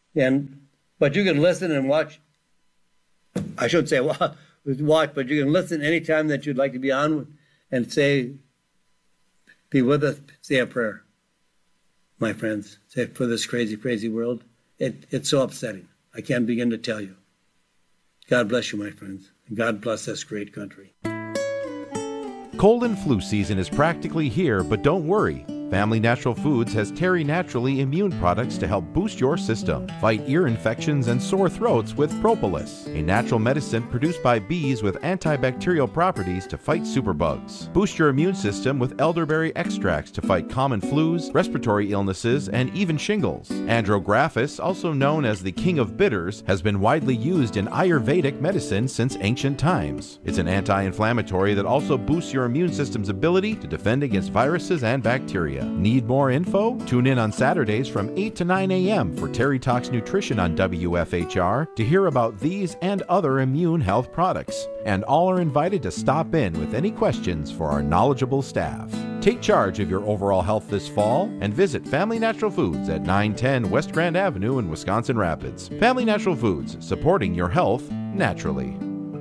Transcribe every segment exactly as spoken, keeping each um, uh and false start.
And but you can listen and watch. I shouldn't say watch, but you can listen anytime that you'd like to be on and say, be with us, say a prayer. My friends, say for this crazy, crazy world. It, it's so upsetting. I can't begin to tell you. God bless you, my friends. And God bless this great country. Cold and flu season is practically here, but don't worry. Family Natural Foods has Terry Naturally immune products to help boost your system. Fight ear infections and sore throats with Propolis, a natural medicine produced by bees with antibacterial properties to fight superbugs. Boost your immune system with elderberry extracts to fight common flus, respiratory illnesses, and even shingles. Andrographis, also known as the king of bitters, has been widely used in Ayurvedic medicine since ancient times. It's an anti-inflammatory that also boosts your immune system's ability to defend against viruses and bacteria. Need more info? Tune in on Saturdays from eight to nine a.m. for Terry Talks Nutrition on W F H R to hear about these and other immune health products. And all are invited to stop in with any questions for our knowledgeable staff. Take charge of your overall health this fall and visit Family Natural Foods at nine ten West Grand Avenue in Wisconsin Rapids. Family Natural Foods, supporting your health naturally.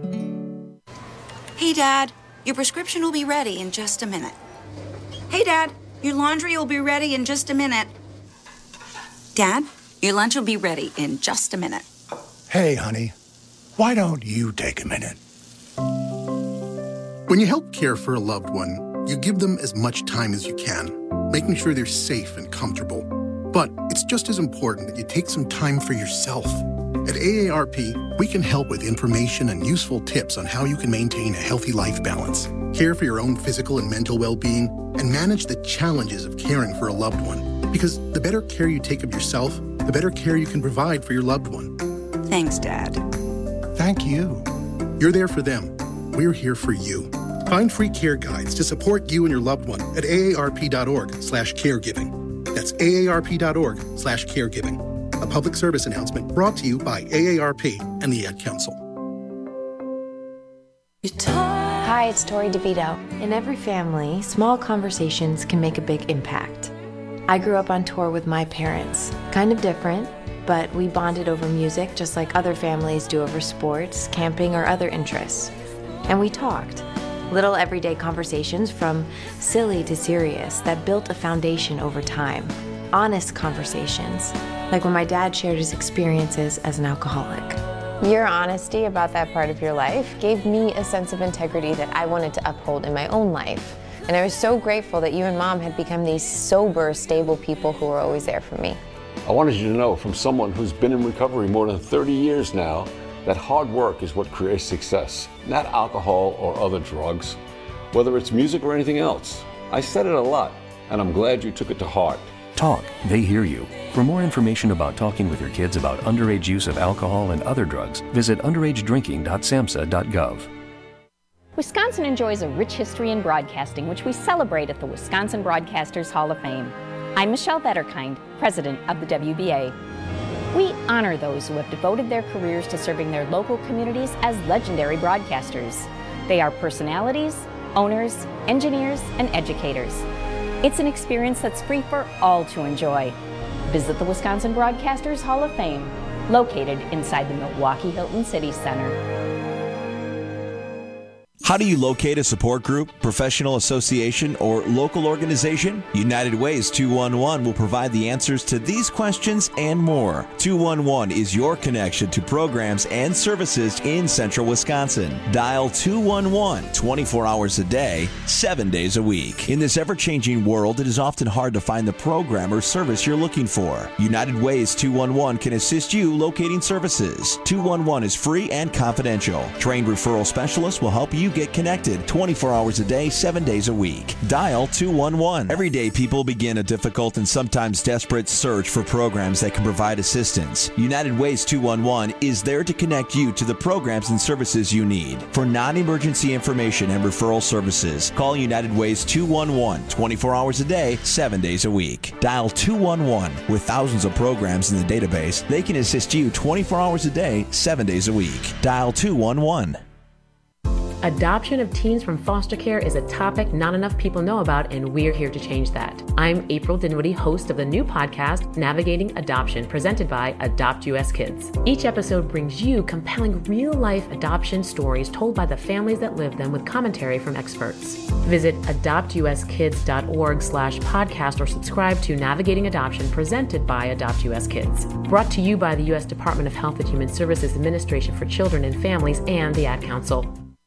Hey, Dad, your prescription will be ready in just a minute. Hey, Dad. Your laundry will be ready in just a minute. Dad, your lunch will be ready in just a minute. Hey, honey, why don't you take a minute? When you help care for a loved one, you give them as much time as you can, making sure they're safe and comfortable. But it's just as important that you take some time for yourself. At A A R P, we can help with information and useful tips on how you can maintain a healthy life balance, care for your own physical and mental well-being, and manage the challenges of caring for a loved one. Because the better care you take of yourself, the better care you can provide for your loved one. Thanks, Dad. Thank you. You're there for them. We're here for you. Find free care guides to support you and your loved one at aarp.org slash caregiving. That's aarp.org slash caregiving. A public service announcement brought to you by A A R P and the Ad Council. Hi, it's Tori DeVito. In every family, small conversations can make a big impact. I grew up on tour with my parents. Kind of different, but we bonded over music just like other families do over sports, camping, or other interests. And we talked. Little everyday conversations from silly to serious that built a foundation over time. Honest conversations, like when my dad shared his experiences as an alcoholic. Your honesty about that part of your life gave me a sense of integrity that I wanted to uphold in my own life. And I was so grateful that you and Mom had become these sober, stable people who were always there for me. I wanted you to know from someone who's been in recovery more than thirty years now that hard work is what creates success, not alcohol or other drugs, whether it's music or anything else. I said it a lot, and I'm glad you took it to heart. Talk, they hear you. For more information about talking with your kids about underage use of alcohol and other drugs, visit underage drinking dot samhsa dot gov. Wisconsin enjoys a rich history in broadcasting, which we celebrate at the Wisconsin Broadcasters Hall of Fame. I'm Michelle Vetterkind, president of the W B A. We honor those who have devoted their careers to serving their local communities as legendary broadcasters. They are personalities, owners, engineers, and educators. It's an experience that's free for all to enjoy. Visit the Wisconsin Broadcasters Hall of Fame, located inside the Milwaukee Hilton City Center. How do you locate a support group, professional association, or local organization? United Ways two one one will provide the answers to these questions and more. two one one is your connection to programs and services in central Wisconsin. Dial two one one twenty-four hours a day, seven days a week. In this ever-changing world, it is often hard to find the program or service you're looking for. United Ways two one one can assist you locating services. two one one is free and confidential. Trained referral specialists will help you get connected twenty-four hours a day, seven days a week. Dial two one one. Every day, people begin a difficult and sometimes desperate search for programs that can provide assistance. United Ways two one one is there to connect you to the programs and services you need. For non-emergency information and referral services, call United Ways two one one twenty-four hours a day, seven days a week. Dial two one one. With thousands of programs in the database, they can assist you twenty-four hours a day, seven days a week. Dial two one one. Adoption of teens from foster care is a topic not enough people know about, and we're here to change that. I'm April Dinwiddie, host of the new podcast, Navigating Adoption, presented by Adopt U S Kids. Each episode brings you compelling real-life adoption stories told by the families that live them with commentary from experts. Visit adopt u s kids dot org slash podcast or subscribe to Navigating Adoption, presented by Adopt U S Kids. Brought to you by the U S Department of Health and Human Services Administration for Children and Families and the Ad Council.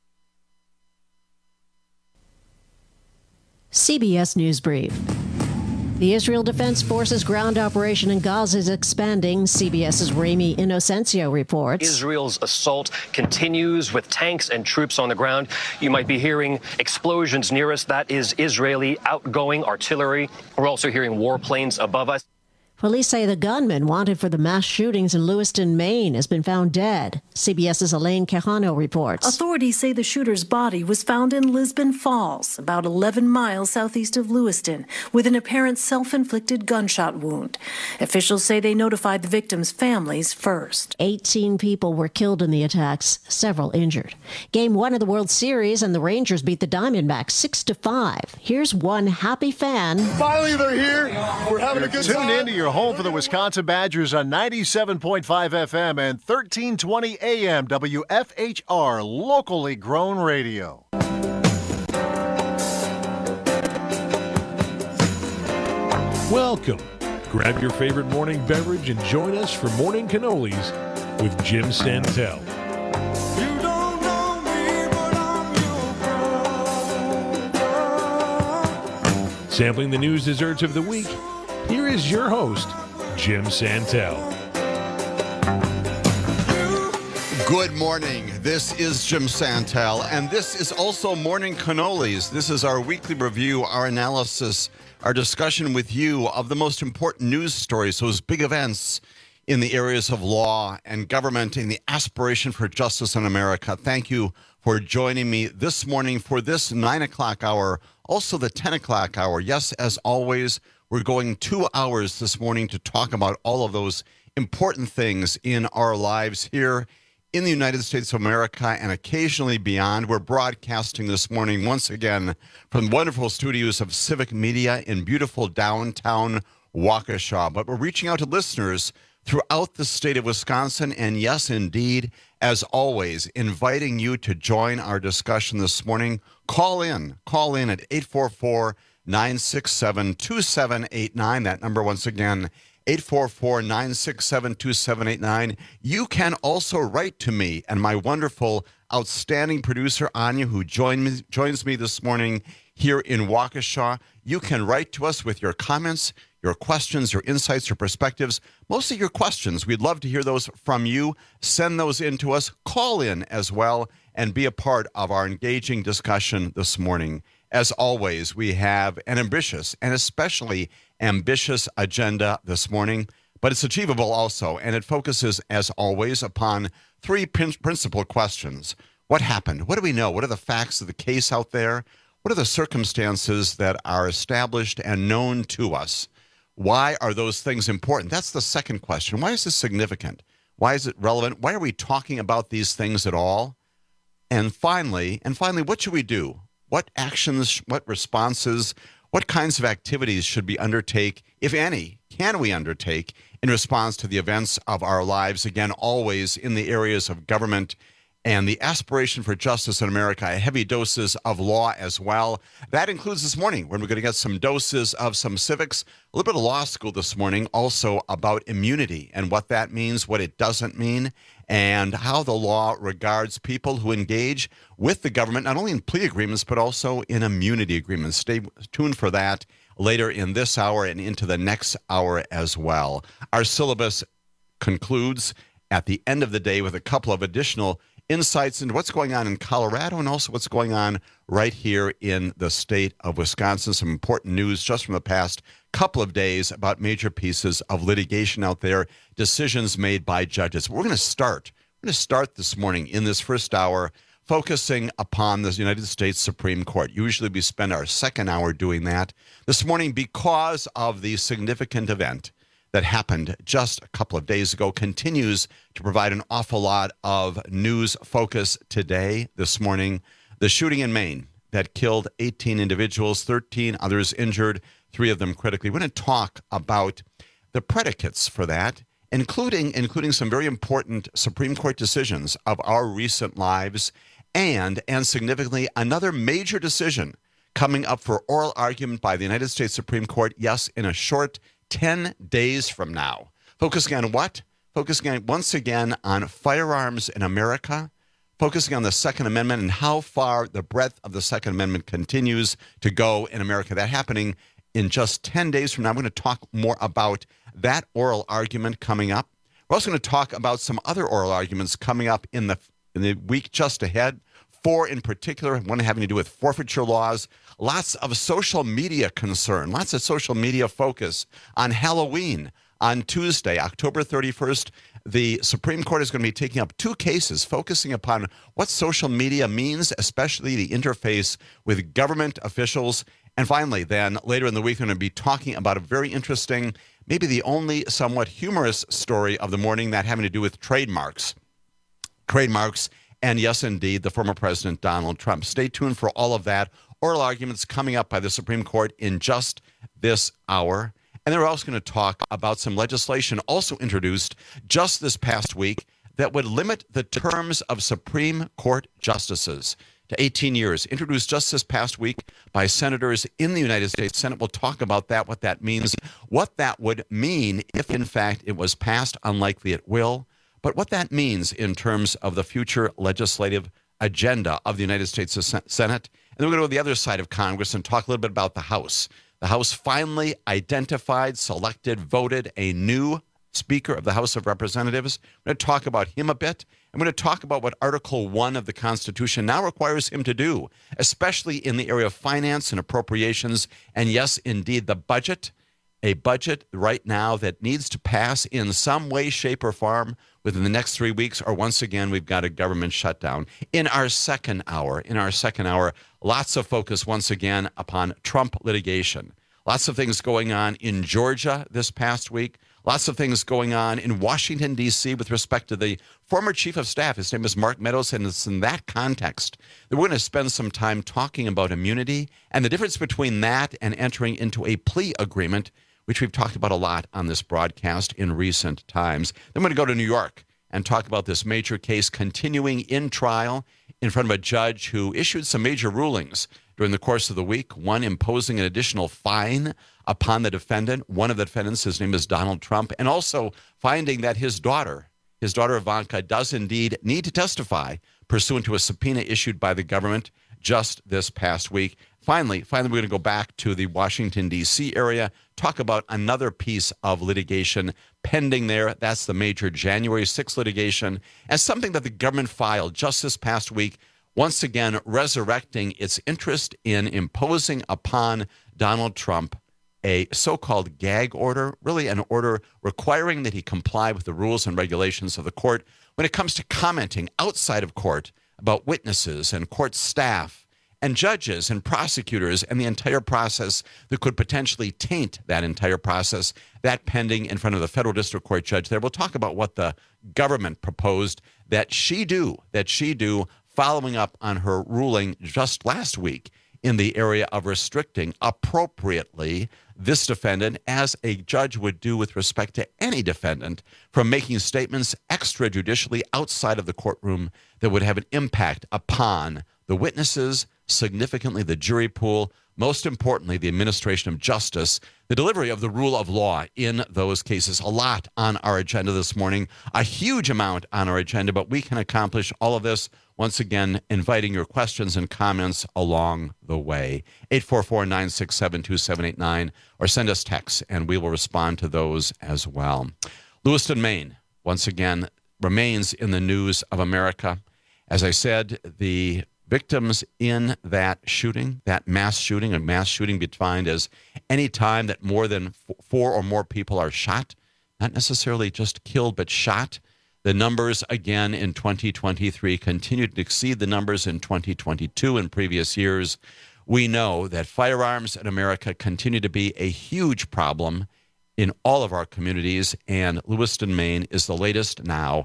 C B S News Brief. The Israel Defense Forces ground operation in Gaza is expanding. CBS's Rami Inocencio reports. Israel's assault continues with tanks and troops on the ground. You might be hearing explosions near us. That is Israeli outgoing artillery. We're also hearing warplanes above us. Police say the gunman wanted for the mass shootings in Lewiston, Maine, has been found dead. CBS's Elaine Quijano reports. Authorities say the shooter's body was found in Lisbon Falls, about eleven miles southeast of Lewiston, with an apparent self-inflicted gunshot wound. Officials say they notified the victims' families first. eighteen people were killed in the attacks, several injured. Game one of the World Series, and the Rangers beat the Diamondbacks six to five. Here's one happy fan. Finally, they're here. We're having a good time. Tune into your home for the Wisconsin Badgers on ninety-seven point five F M and thirteen twenty A M W F H R, locally grown radio. Welcome. Grab your favorite morning beverage and join us for Morning Cannolis with Jim Santel. You don't know me, but I'm your brother. Sampling the news desserts of the week, here is your host, Jim Santel. Good morning. This is Jim Santel, and this is also Morning Cannolis. This is our weekly review, our analysis, our discussion with you of the most important news stories, those big events in the areas of law and government and the aspiration for justice in America. Thank you for joining me this morning for this nine o'clock hour, also the ten o'clock hour. Yes, as always, we're going two hours this morning to talk about all of those important things in our lives here in the United States of America and occasionally beyond. We're broadcasting this morning once again from wonderful studios of Civic Media in beautiful downtown Waukesha. But we're reaching out to listeners throughout the state of Wisconsin, and yes, indeed, as always, inviting you to join our discussion this morning. Call in. Call in at eight four four, nine six seven, two seven eight nine. That number, once again, eight four four, nine six seven, two seven eight nine. You can also write to me and my wonderful, outstanding producer, Anya, who join me, joins me this morning here in Waukesha. You can write to us with your comments, your questions, your insights, your perspectives, mostly your questions. We'd love to hear those from you. Send those in to us. Call in as well and be a part of our engaging discussion this morning. As always, we have an ambitious and especially ambitious agenda this morning, but it's achievable also, and it focuses, as always, upon three prin- principal questions. What happened? What do we know? What are the facts of the case out there? What are the circumstances that are established and known to us? Why are those things important? That's the second question. Why is this significant? Why is it relevant? Why are we talking about these things at all? And finally, and finally, what should we do? What actions, what responses, what kinds of activities should we undertake, if any, can we undertake in response to the events of our lives? Again, always in the areas of government and the aspiration for justice in America, heavy doses of law as well. That includes this morning when we're going to get some doses of some civics, a little bit of law school this morning, also about immunity and what that means, what it doesn't mean, and how the law regards people who engage with the government, not only in plea agreements, but also in immunity agreements. Stay tuned for that later in this hour and into the next hour as well. Our syllabus concludes at the end of the day with a couple of additional insights into what's going on in Colorado and also what's going on right here in the state of Wisconsin. Some important news just from the past couple of days about major pieces of litigation out there, decisions made by judges. We're going to start. We're going to start this morning in this first hour focusing upon the United States Supreme Court. Usually we spend our second hour doing that. This morning, because of the significant event that happened just a couple of days ago, continues to provide an awful lot of news focus today, this morning. The shooting in Maine that killed eighteen individuals, thirteen others injured, three of them critically. We're going to talk about the predicates for that, including including some very important Supreme Court decisions of our recent lives, and, and significantly, another major decision coming up for oral argument by the United States Supreme Court, yes, in a short ten days from now. Focusing on what? Focusing on, once again, on firearms in America, focusing on the Second Amendment and how far the breadth of the Second Amendment continues to go in America. That happening in just ten days from now. I'm going to talk more about that oral argument coming up. We're also going to talk about some other oral arguments coming up in the in the week just ahead. Four in particular, one having to do with forfeiture laws, lots of social media concern, lots of social media focus on Halloween. On Tuesday, October thirty-first, the Supreme Court is going to be taking up two cases focusing upon what social media means, especially the interface with government officials. And finally, then, later in the week, we're going to be talking about a very interesting, maybe the only somewhat humorous story of the morning, that having to do with trademarks. Trademarks, and yes, indeed, the former President Donald Trump. Stay tuned for all of that. Oral arguments coming up by the Supreme Court in just this hour. And they're also going to talk about some legislation also introduced just this past week that would limit the terms of Supreme Court justices to eighteen years, introduced just this past week by senators in the United States Senate. We'll talk about that, what that means, what that would mean if, in fact, it was passed, unlikely it will, but what that means in terms of the future legislative agenda of the United States Senate. And then we're going to go to the other side of Congress and talk a little bit about the House. The House finally identified, selected, voted a new Speaker of the House of Representatives. We're going to talk about him a bit. I'm going to talk about what Article one of the Constitution now requires him to do, especially in the area of finance and appropriations, and yes, indeed, the budget. A budget right now that needs to pass in some way, shape, or form within the next three weeks, or once again, we've got a government shutdown. In our second hour, in our second hour, lots of focus once again upon Trump litigation. Lots of things going on in Georgia this past week. Lots of things going on in Washington, D C with respect to the former chief of staff. His name is Mark Meadows, and it's in that context that we're going to spend some time talking about immunity and the difference between that and entering into a plea agreement, which we've talked about a lot on this broadcast in recent times. Then we're going to go to New York and talk about this major case continuing in trial in front of a judge who issued some major rulings during the course of the week, one imposing an additional fine upon the defendant. One of the defendants, his name is Donald Trump, and also finding that his daughter, his daughter Ivanka, does indeed need to testify pursuant to a subpoena issued by the government just this past week. Finally, finally, we're going to go back to the Washington, D C area, talk about another piece of litigation pending there. That's the major January sixth litigation, and something that the government filed just this past week, once again resurrecting its interest in imposing upon Donald Trump a so-called gag order, really an order requiring that he comply with the rules and regulations of the court when it comes to commenting outside of court about witnesses and court staff and judges and prosecutors and the entire process that could potentially taint that entire process, that pending in front of the federal district court judge there. We'll talk about what the government proposed that she do, that she do following up on her ruling just last week in the area of restricting appropriately this defendant, as a judge would do with respect to any defendant, from making statements extrajudicially outside of the courtroom that would have an impact upon the witnesses, significantly the jury pool, most importantly, the administration of justice, the delivery of the rule of law in those cases. A lot on our agenda this morning, a huge amount on our agenda, but we can accomplish all of this, once again, inviting your questions and comments along the way. eight four four, nine six seven, two seven eight nine, or send us texts, and we will respond to those as well. Lewiston, Maine, once again, remains in the news of America. As I said, the victims in that shooting, that mass shooting, a mass shooting defined as any time that more than f- four or more people are shot, not necessarily just killed, but shot. The numbers, again, in twenty twenty-three continued to exceed the numbers in twenty twenty-two and previous years. We know that firearms in America continue to be a huge problem in all of our communities, and Lewiston, Maine is the latest now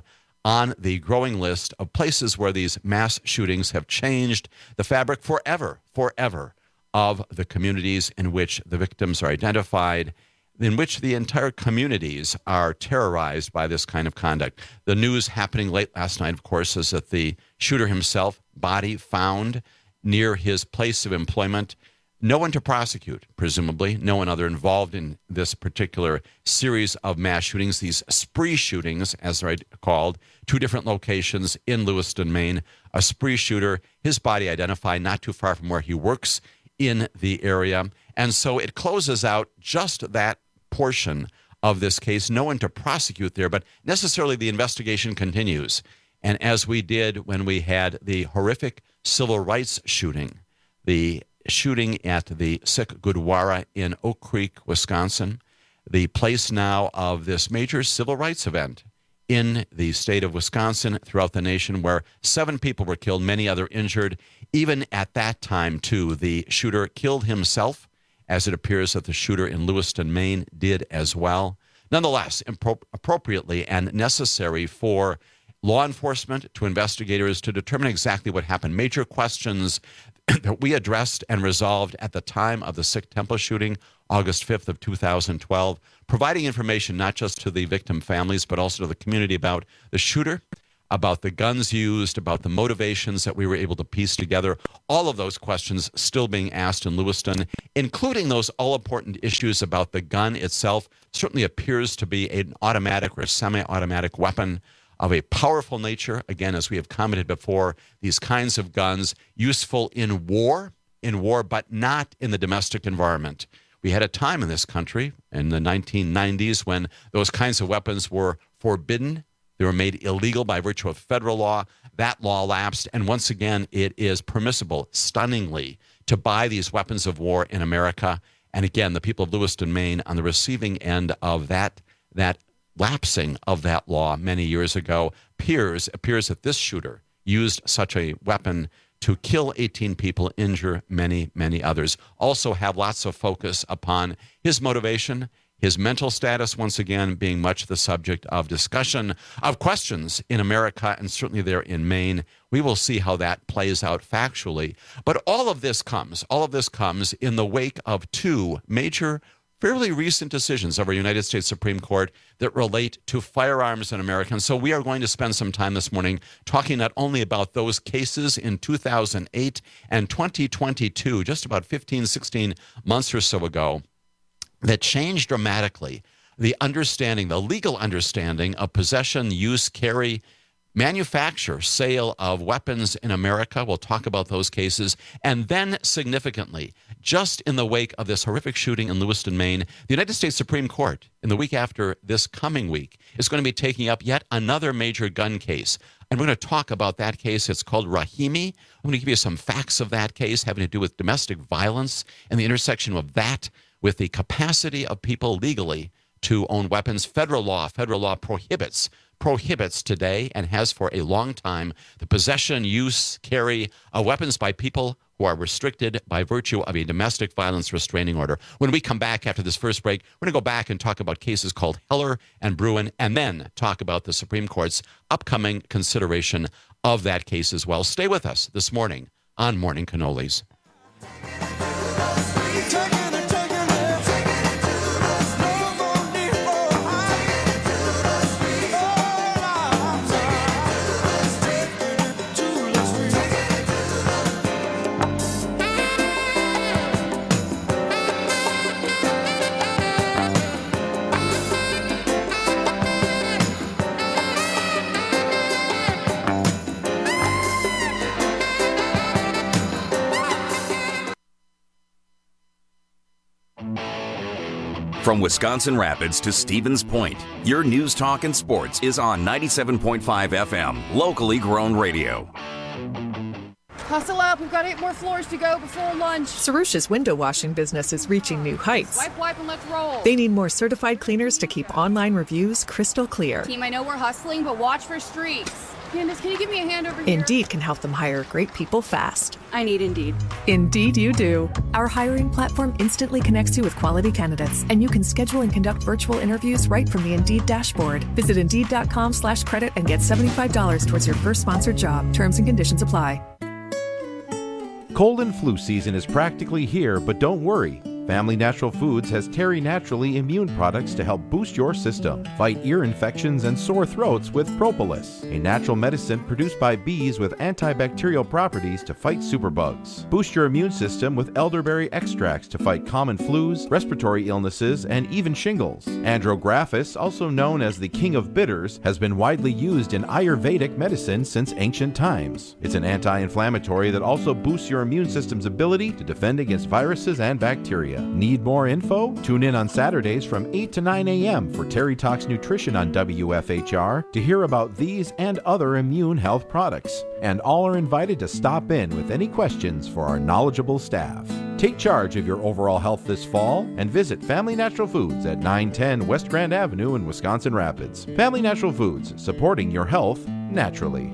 on the growing list of places where these mass shootings have changed the fabric forever, forever of the communities in which the victims are identified, in which the entire communities are terrorized by this kind of conduct. The news happening late last night, of course, is that the shooter himself, body found near his place of employment. No one to prosecute, presumably. No one other involved in this particular series of mass shootings, these spree shootings, as they're called, two different locations in Lewiston, Maine. A spree shooter, his body identified not too far from where he works in the area. And so it closes out just that portion of this case. No one to prosecute there, but necessarily the investigation continues. And as we did when we had the horrific civil rights shooting, the shooting at the Sikh Gurdwara in Oak Creek, Wisconsin, the place now of this major civil rights event in the state of Wisconsin, throughout the nation, where seven people were killed, many other injured. Even at that time, too, the shooter killed himself, as it appears that the shooter in Lewiston, Maine, did as well. Nonetheless, impro- appropriately and necessary for law enforcement to investigators to determine exactly what happened. Major questions that we addressed and resolved at the time of the Sikh temple shooting, August fifth of two thousand twelve, providing information not just to the victim families, but also to the community about the shooter, about the guns used, about the motivations that we were able to piece together. All of those questions still being asked in Lewiston, including those all-important issues about the gun itself. Certainly appears to be an automatic or semi-automatic weapon of a powerful nature. Again, as we have commented before, these kinds of guns useful in war, in war, but not in the domestic environment. We had a time in this country in the nineteen nineties when those kinds of weapons were forbidden. They were made illegal by virtue of federal law. That law lapsed, and once again, it is permissible, stunningly, to buy these weapons of war in America. And again, the people of Lewiston, Maine, on the receiving end of that, that lapsing of that law many years ago, appears, appears that this shooter used such a weapon to kill eighteen people, injure many, many others. Also have lots of focus upon his motivation, his mental status, once again, being much the subject of discussion, of questions in America, and certainly there in Maine. We will see how that plays out factually. But all of this comes, all of this comes in the wake of two major, fairly recent decisions of our United States Supreme Court that relate to firearms in America. And so we are going to spend some time this morning talking not only about those cases in two thousand eight and twenty twenty-two, just about fifteen, sixteen months or so ago, that changed dramatically the understanding, the legal understanding of possession, use, carry, manufacture, sale of weapons in America. We'll talk about those cases. And then significantly, just in the wake of this horrific shooting in Lewiston, Maine, the United States Supreme Court, in the week after this coming week, is going to be taking up yet another major gun case. And we're going to talk about that case. It's called Rahimi. I'm going to give you some facts of that case having to do with domestic violence and the intersection of that with the capacity of people legally to own weapons. Federal law, federal law prohibits prohibits today and has for a long time the possession, use, carry of weapons by people who are restricted by virtue of a domestic violence restraining order. When we come back after this first break, we're going to go back and talk about cases called Heller and Bruin, and then talk about the Supreme Court's upcoming consideration of that case as well. Stay with us this morning on Morning Cannolis. From Wisconsin Rapids to Stevens Point, your news, talk, and sports is on ninety-seven point five F M, locally grown radio. Hustle up, we've got eight more floors to go before lunch. Sarusha's window washing business is reaching new heights. Wipe, wipe, and let's roll. They need more certified cleaners to keep online reviews crystal clear. Team, I know we're hustling, but watch for streaks. Candace, can you give me a hand over here? Indeed can help them hire great people fast. I need Indeed. Indeed you do. Our hiring platform instantly connects you with quality candidates, and you can schedule and conduct virtual interviews right from the Indeed dashboard. Visit Indeed.com slash credit and get seventy-five dollars towards your first sponsored job. Terms and conditions apply. Cold and flu season is practically here, but don't worry. Family Natural Foods has Terry Naturally immune products to help boost your system. Fight ear infections and sore throats with Propolis, a natural medicine produced by bees with antibacterial properties to fight superbugs. Boost your immune system with elderberry extracts to fight common flus, respiratory illnesses, and even shingles. Andrographis, also known as the king of bitters, has been widely used in Ayurvedic medicine since ancient times. It's an anti-inflammatory that also boosts your immune system's ability to defend against viruses and bacteria. Need more info? Tune in on Saturdays from eight to nine a.m. for Terry Talks Nutrition on W F H R to hear about these and other immune health products. And all are invited to stop in with any questions for our knowledgeable staff. Take charge of your overall health this fall and visit Family Natural Foods at nine ten West Grand Avenue in Wisconsin Rapids. Family Natural Foods, supporting your health naturally.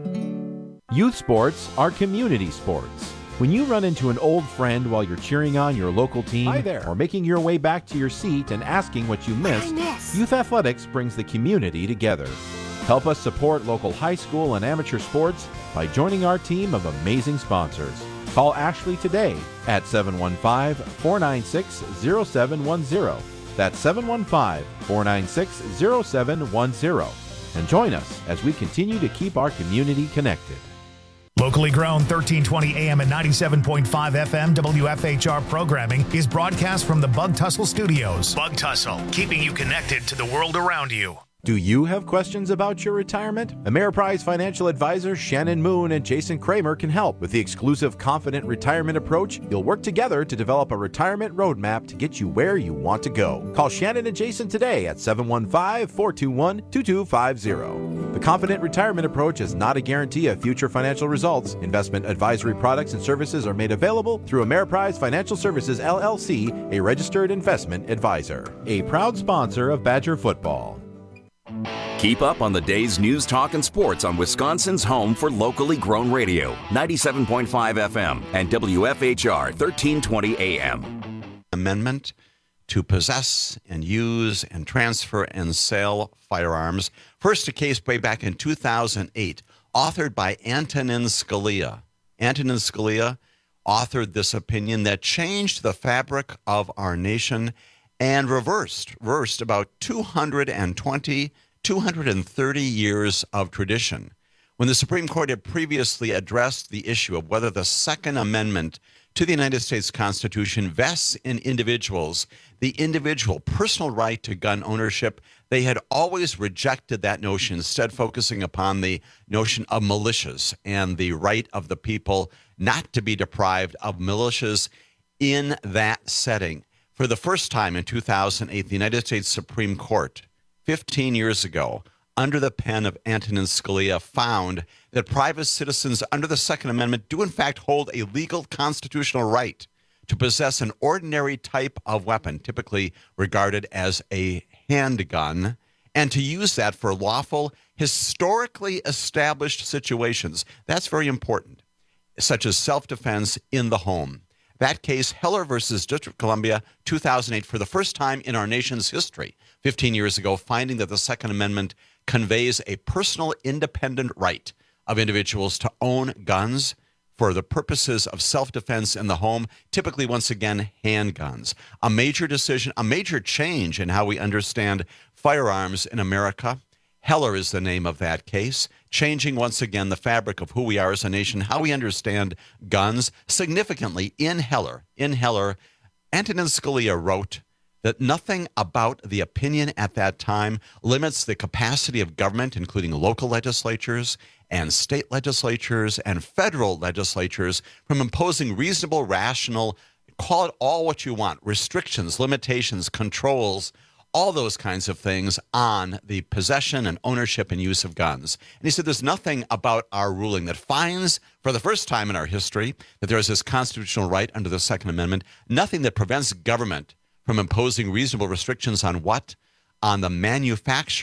Youth sports are community sports. When you run into an old friend while you're cheering on your local team, Hi there. or making your way back to your seat and asking what you missed, Youth Athletics brings the community together. Help us support local high school and amateur sports by joining our team of amazing sponsors. Call Ashley today at seven one five, four nine six, zero seven one zero. That's seven one five, four nine six, zero seven one zero. And join us as we continue to keep our community connected. Locally grown thirteen twenty A M and ninety-seven point five F M W F H R programming is broadcast from the Bug Tussle Studios. Bug Tussle, keeping you connected to the world around you. Do you have questions about your retirement? Ameriprise financial advisors Shannon Moon and Jason Kramer can help. With the exclusive Confident Retirement Approach, you'll work together to develop a retirement roadmap to get you where you want to go. Call Shannon and Jason today at seven one five, four two one, two two five zero. The Confident Retirement Approach is not a guarantee of future financial results. Investment advisory products and services are made available through Ameriprise Financial Services, L L C, a registered investment advisor. A proud sponsor of Badger Football. Keep up on the day's news, talk, and sports on Wisconsin's home for locally grown radio, ninety-seven point five F M and W F H R thirteen twenty A M. Amendment to possess and use and transfer and sell firearms. First, a case way back in two thousand eight, authored by Antonin Scalia. Antonin Scalia authored this opinion that changed the fabric of our nation and reversed, reversed about two hundred twenty, two hundred thirty years of tradition. When the Supreme Court had previously addressed the issue of whether the Second Amendment to the United States Constitution vests in individuals the individual personal right to gun ownership, they had always rejected that notion, instead focusing upon the notion of militias and the right of the people not to be deprived of militias in that setting. For the first time in two thousand eight, the United States Supreme Court, fifteen years ago, under the pen of Antonin Scalia, found that private citizens under the Second Amendment do in fact hold a legal constitutional right to possess an ordinary type of weapon, typically regarded as a handgun, and to use that for lawful, historically established situations. That's very important, such as self-defense in the home. That case, Heller versus District of Columbia, two thousand eight, for the first time in our nation's history, fifteen years ago, finding that the Second Amendment conveys a personal independent right of individuals to own guns for the purposes of self-defense in the home, typically, once again, handguns. A major decision, a major change in how we understand firearms in America. Heller is the name of that case, changing once again the fabric of who we are as a nation, how we understand guns. Significantly, in Heller, in Heller, Antonin Scalia wrote that nothing about the opinion at that time limits the capacity of government, including local legislatures and state legislatures and federal legislatures, from imposing reasonable, rational, call it all what you want, restrictions, limitations, controls, all those kinds of things on the possession and ownership and use of guns. And he said there's nothing about our ruling that finds, for the first time in our history, that there is this constitutional right under the Second Amendment, nothing that prevents government from imposing reasonable restrictions on what? On the manufacture,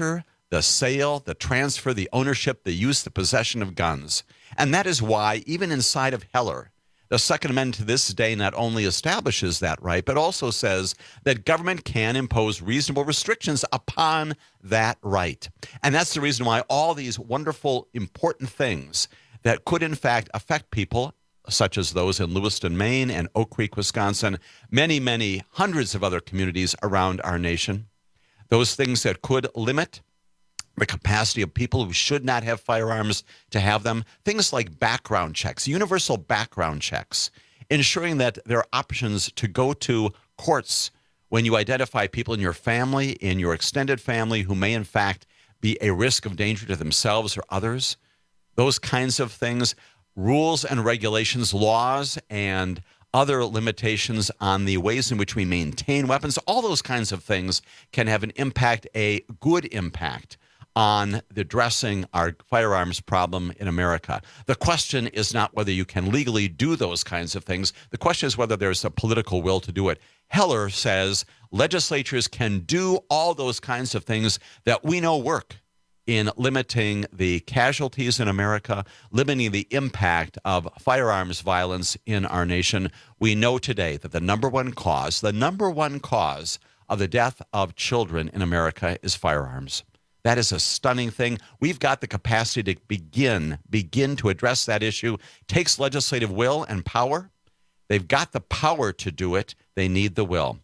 the sale, the transfer, the ownership, the use, the possession of guns. And that is why, even inside of Heller, the Second Amendment to this day not only establishes that right, but also says that government can impose reasonable restrictions upon that right. And that's the reason why all these wonderful, important things that could, in fact, affect people, such as those in Lewiston, Maine, and Oak Creek, Wisconsin, many, many hundreds of other communities around our nation, those things that could limit the capacity of people who should not have firearms to have them, things like background checks, universal background checks, ensuring that there are options to go to courts when you identify people in your family, in your extended family, who may in fact be a risk of danger to themselves or others, those kinds of things, rules and regulations, laws and other limitations on the ways in which we maintain weapons, all those kinds of things can have an impact, a good impact, on addressing our firearms problem in America. The question is not whether you can legally do those kinds of things. The question is whether there's a political will to do it. Heller says legislatures can do all those kinds of things that we know work in limiting the casualties in America, limiting the impact of firearms violence in our nation. We know today that the number one cause, the number one cause of the death of children in America is firearms. That is a stunning thing. We've got the capacity to begin, begin to address that issue. Takes legislative will and power. They've got the power to do it. They need the will.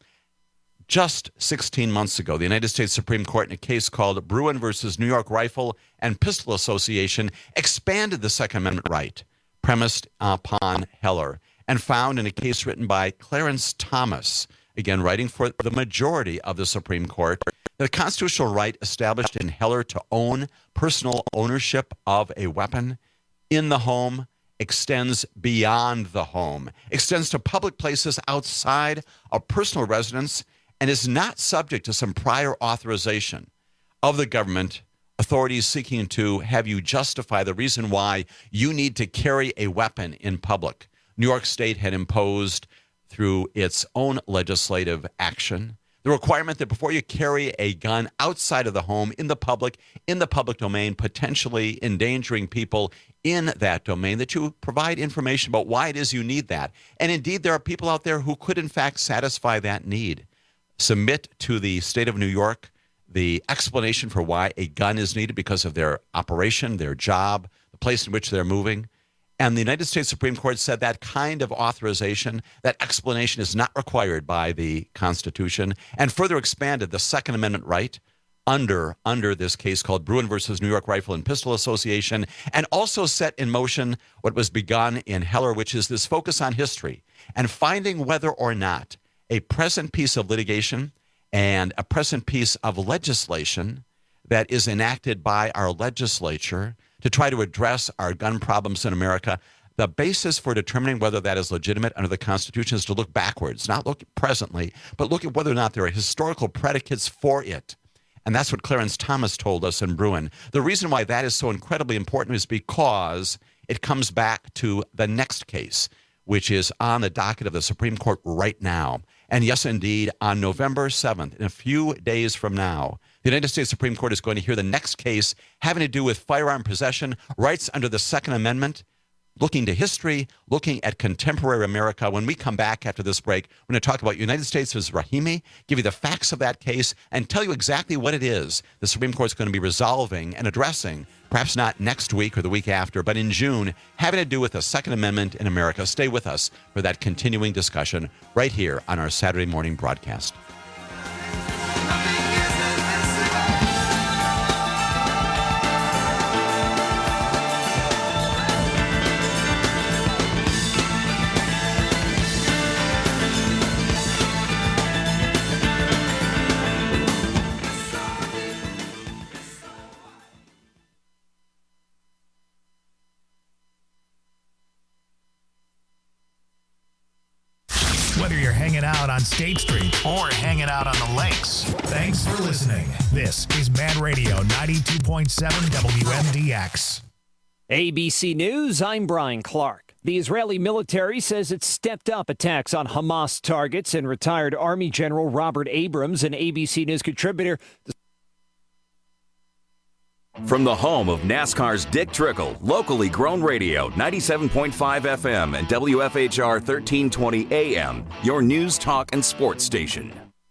Just sixteen months ago, the United States Supreme Court, in a case called Bruen versus New York Rifle and Pistol Association, expanded the Second Amendment right, premised upon Heller, and found in a case written by Clarence Thomas, again writing for the majority of the Supreme Court, the constitutional right established in Heller to own personal ownership of a weapon in the home extends beyond the home, extends to public places outside of personal residence, and is not subject to some prior authorization of the government authorities seeking to have you justify the reason why you need to carry a weapon in public. New York State had imposed, through its own legislative action, the requirement that before you carry a gun outside of the home, in the public, in the public domain, potentially endangering people in that domain, that you provide information about why it is you need that. And indeed, there are people out there who could, in fact, satisfy that need. Submit to the state of New York the explanation for why a gun is needed because of their operation, their job, the place in which they're moving. And the United States Supreme Court said that kind of authorization, that explanation is not required by the Constitution, and further expanded the Second Amendment right under, under this case called Bruen versus New York Rifle and Pistol Association, and also set in motion what was begun in Heller, which is this focus on history and finding whether or not a present piece of litigation and a present piece of legislation that is enacted by our legislature to try to address our gun problems in America, the basis for determining whether that is legitimate under the Constitution is to look backwards, not look presently, but look at whether or not there are historical predicates for it. And that's what Clarence Thomas told us in Bruen. The reason why that is so incredibly important is because it comes back to the next case, which is on the docket of the Supreme Court right now. And yes, indeed, on November seventh, in a few days from now, the United States Supreme Court is going to hear the next case having to do with firearm possession, rights under the Second Amendment, looking to history, looking at contemporary America. When we come back after this break, we're going to talk about United States versus Rahimi, give you the facts of that case, and tell you exactly what it is the Supreme Court is going to be resolving and addressing, perhaps not next week or the week after, but in June, having to do with the Second Amendment in America. Stay with us for that continuing discussion right here on our Saturday morning broadcast. Whether you're hanging out on State Street or hanging out on the lakes, thanks for listening. This is Man Radio ninety-two point seven W M D X. A B C News, I'm Brian Clark. The Israeli military says it stepped up attacks on Hamas targets, and retired Army General Robert Abrams, an A B C News contributor, From the home of NASCAR's Dick Trickle, locally grown radio, ninety-seven point five F M and W F H R thirteen twenty A M, your news, talk, and sports station.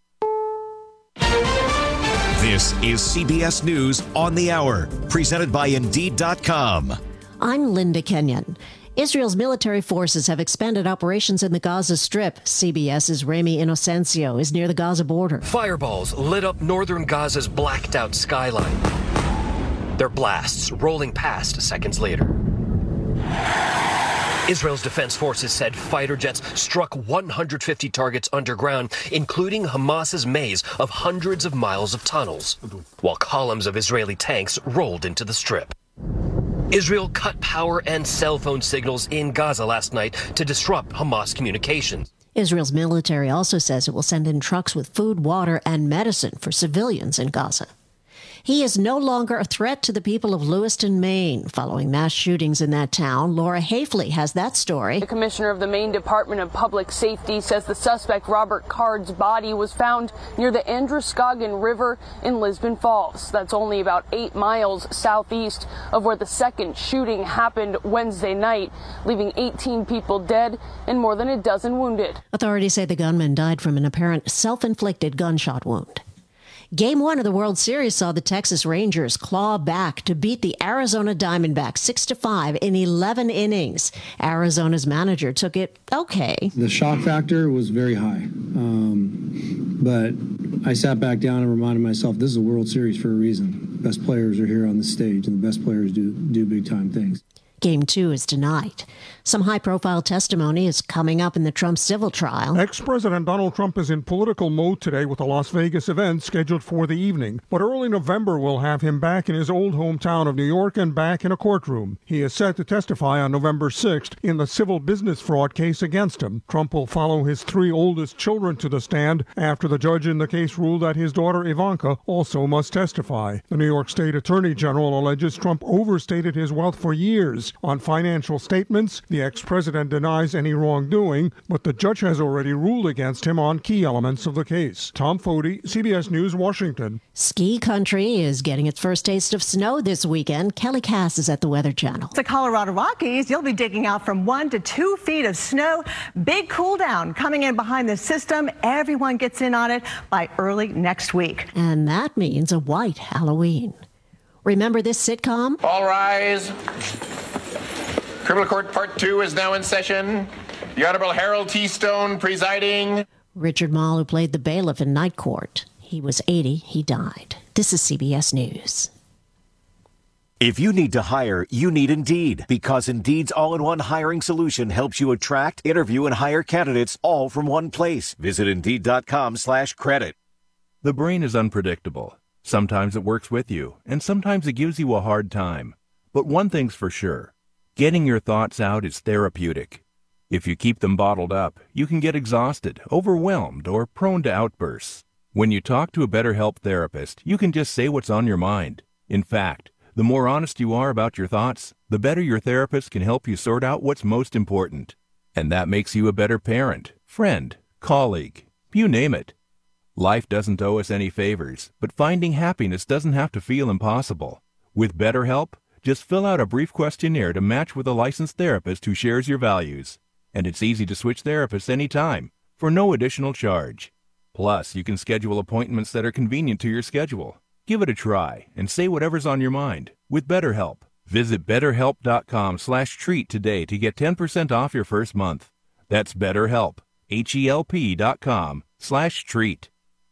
This is C B S News on the Hour, presented by Indeed dot com. I'm Linda Kenyon. Israel's military forces have expanded operations in the Gaza Strip. CBS's Rami Inocencio is near the Gaza border. Fireballs lit up northern Gaza's blacked-out skyline. Their blasts rolling past seconds later. Israel's defense forces said fighter jets struck one hundred fifty targets underground, including Hamas's maze of hundreds of miles of tunnels, while columns of Israeli tanks rolled into the Strip. Israel cut power and cell phone signals in Gaza last night to disrupt Hamas communications. Israel's military also says it will send in trucks with food, water, and medicine for civilians in Gaza. He is no longer a threat to the people of Lewiston, Maine, following mass shootings in that town. Laura Hafley has that story. The commissioner of the Maine Department of Public Safety says the suspect, Robert Card's body was found near the Androscoggin River in Lisbon Falls. That's only about eight miles southeast of where the second shooting happened Wednesday night, leaving eighteen people dead and more than a dozen wounded. Authorities say the gunman died from an apparent self-inflicted gunshot wound. Game one of the World Series saw the Texas Rangers claw back to beat the Arizona Diamondbacks six to five in eleven innings. Arizona's manager took it okay. The shock factor was very high, um, but I sat back down and reminded myself this is a World Series for a reason. Best players are here on the stage, and the best players do do big-time things. Game two is tonight. Some high-profile testimony is coming up in the Trump civil trial. Ex-President Donald Trump is in political mode today with a Las Vegas event scheduled for the evening. But early November will have him back in his old hometown of New York and back in a courtroom. He is set to testify on November sixth in the civil business fraud case against him. Trump will follow his three oldest children to the stand after the judge in the case ruled that his daughter Ivanka also must testify. The New York State Attorney General alleges Trump overstated his wealth for years. On financial statements, the ex-president denies any wrongdoing, but the judge has already ruled against him on key elements of the case. Tom Foti, C B S News, Washington. Ski country is getting its first taste of snow this weekend. Kelly Cass is at the Weather Channel. The Colorado Rockies, you'll be digging out from one to two feet of snow. Big cool down coming in behind the system. Everyone gets in on it by early next week. And that means a white Halloween. Remember this sitcom? All rise. Criminal Court Part two is now in session. The Honorable Harold T. Stone presiding. Richard Mall, who played the bailiff in Night Court. He was eighty. He died. This is C B S News. If you need to hire, you need Indeed, because Indeed's all-in-one hiring solution helps you attract, interview, and hire candidates all from one place. Visit Indeed.com slash credit. The brain is unpredictable. Sometimes it works with you, and sometimes it gives you a hard time. But one thing's for sure. Getting your thoughts out is therapeutic. If you keep them bottled up, you can get exhausted, overwhelmed, or prone to outbursts. When you talk to a BetterHelp therapist, you can just say what's on your mind. In fact, the more honest you are about your thoughts, the better your therapist can help you sort out what's most important. And that makes you a better parent, friend, colleague, you name it. Life doesn't owe us any favors, but finding happiness doesn't have to feel impossible. With BetterHelp, just fill out a brief questionnaire to match with a licensed therapist who shares your values. And it's easy to switch therapists anytime, for no additional charge. Plus, you can schedule appointments that are convenient to your schedule. Give it a try and say whatever's on your mind with BetterHelp. Visit betterhelp.com slash treat today to get ten percent off your first month. That's BetterHelp, H-E-L-P dot com slash treat.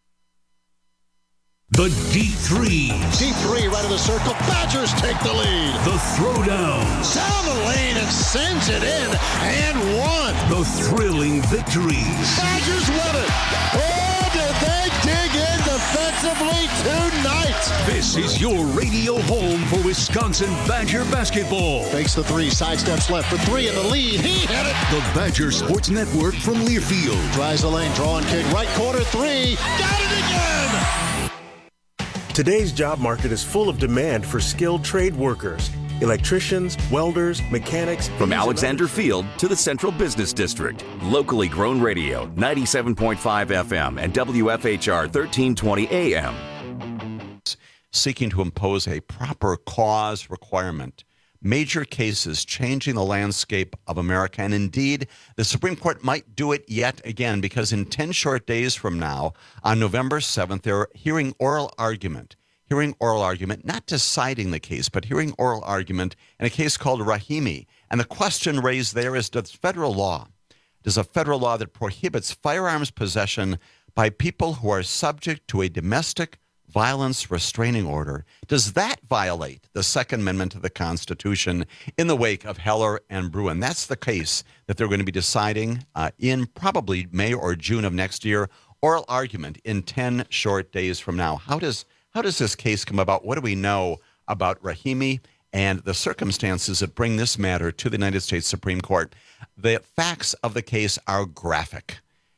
The deep threes. Deep three right of the circle. Badgers take the lead. The throwdowns. Down the lane and sends it in and one. The thrilling victories. Badgers win it. Oh, did they dig in defensively tonight? This is your radio home for Wisconsin Badger basketball. Fakes the three, sidesteps left for three in the lead. He hit it. The Badger Sports Network from Learfield. Tries the lane, draw and kick, right corner three. Got it again. Today's job market is full of demand for skilled trade workers, electricians, welders, mechanics. From Alexander Field to the Central Business District, locally grown radio, ninety-seven point five F M and W F H R thirteen twenty A M. seeking to impose a proper cause requirement. Major cases changing the landscape of America. And indeed, the Supreme Court might do it yet again, because in ten short days from now, on November seventh, they're hearing oral argument. Hearing oral argument, not deciding the case, but hearing oral argument in a case called Rahimi. And the question raised there is, does federal law, does a federal law that prohibits firearms possession by people who are subject to a domestic violence restraining order, does that violate the Second Amendment to the Constitution in the wake of Heller and Bruen? That's the case that they're going to be deciding uh, in probably May or June of next year. Oral argument in ten short days from now. How does how does this case come about? What do we know about Rahimi and the circumstances that bring this matter to the United States Supreme Court? The facts of the case are graphic,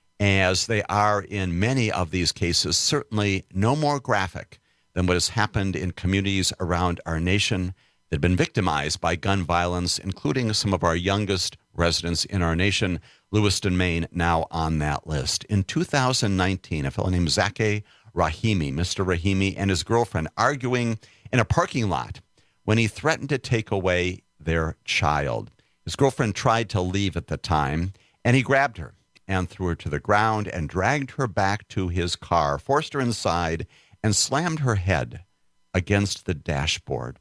as they are in many of these cases, certainly no more graphic than what has happened in communities around our nation that have been victimized by gun violence, including some of our youngest residents in our nation, Lewiston, Maine, now on that list. In two thousand nineteen, a fellow named Zakeh Rahimi, Mister Rahimi, and his girlfriend arguing in a parking lot when he threatened to take away their child. His girlfriend tried to leave at the time, and he grabbed her and threw her to the ground and dragged her back to his car, forced her inside, and slammed her head against the dashboard.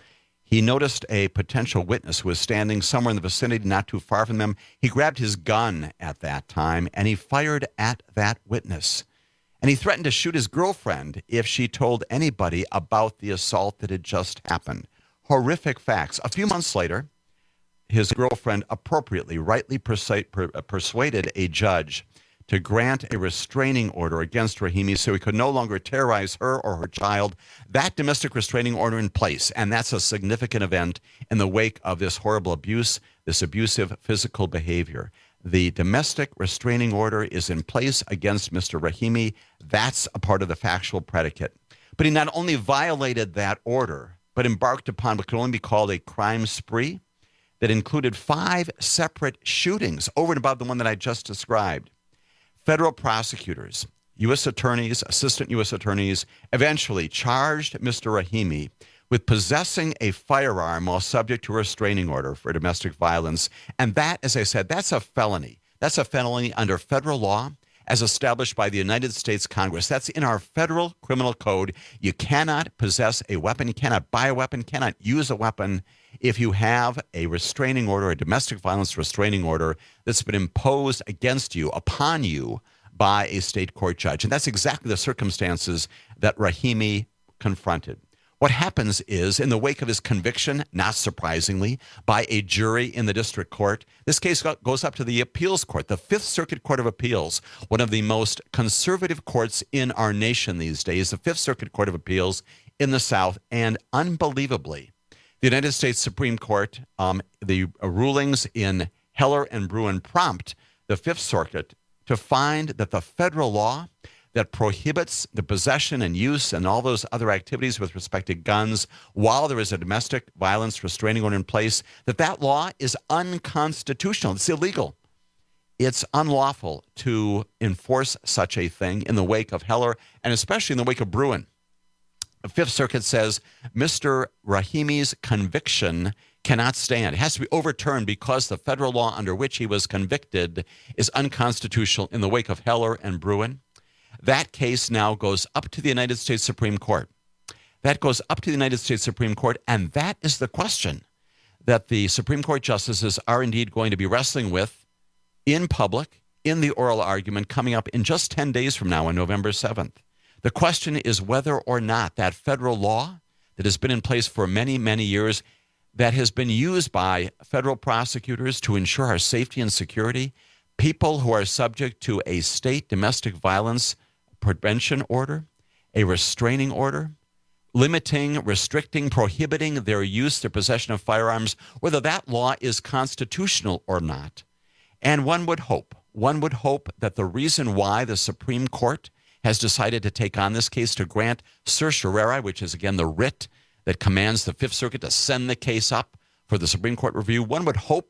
He noticed a potential witness who was standing somewhere in the vicinity, not too far from them. He grabbed his gun at that time, and he fired at that witness. And he threatened to shoot his girlfriend if she told anybody about the assault that had just happened. Horrific facts. A few months later, his girlfriend appropriately, rightly persuade, per, persuaded a judge to grant a restraining order against Rahimi so he could no longer terrorize her or her child. That domestic restraining order in place, and that's a significant event in the wake of this horrible abuse, this abusive physical behavior. The domestic restraining order is in place against Mister Rahimi. That's a part of the factual predicate. But he not only violated that order, but embarked upon what could only be called a crime spree that included five separate shootings over and above the one that I just described. Federal prosecutors, U S attorneys, assistant U S attorneys, eventually charged Mister Rahimi with possessing a firearm while subject to a restraining order for domestic violence. And that, as I said, that's a felony. That's a felony under federal law as established by the United States Congress. That's in our federal criminal code. You cannot possess a weapon, you cannot buy a weapon, cannot use a weapon if you have a restraining order, a domestic violence restraining order that's been imposed against you, upon you, by a state court judge. And that's exactly the circumstances that Rahimi confronted. What happens is, in the wake of his conviction, not surprisingly, by a jury in the district court, this case goes up to the appeals court, the Fifth Circuit Court of Appeals, one of the most conservative courts in our nation these days, the Fifth Circuit Court of Appeals in the South. And unbelievably, the United States Supreme Court, um, the rulings in Heller and Bruen prompt the Fifth Circuit to find that the federal law that prohibits the possession and use and all those other activities with respect to guns while there is a domestic violence restraining order in place, that that law is unconstitutional. It's illegal. It's unlawful to enforce such a thing in the wake of Heller and especially in the wake of Bruen. The Fifth Circuit says Mister Rahimi's conviction cannot stand. It has to be overturned because the federal law under which he was convicted is unconstitutional in the wake of Heller and Bruen. That case now goes up to the United States Supreme Court. That goes up to the United States Supreme Court, and that is the question that the Supreme Court justices are indeed going to be wrestling with in public, in the oral argument coming up in just ten days from now on November seventh. The question is whether or not that federal law that has been in place for many, many years, that has been used by federal prosecutors to ensure our safety and security, people who are subject to a state domestic violence prevention order, a restraining order, limiting, restricting, prohibiting their use, their possession of firearms, whether that law is constitutional or not. And one would hope, one would hope that the reason why the Supreme Court has decided to take on this case to grant certiorari, which is, again, the writ that commands the Fifth Circuit to send the case up for the Supreme Court review, one would hope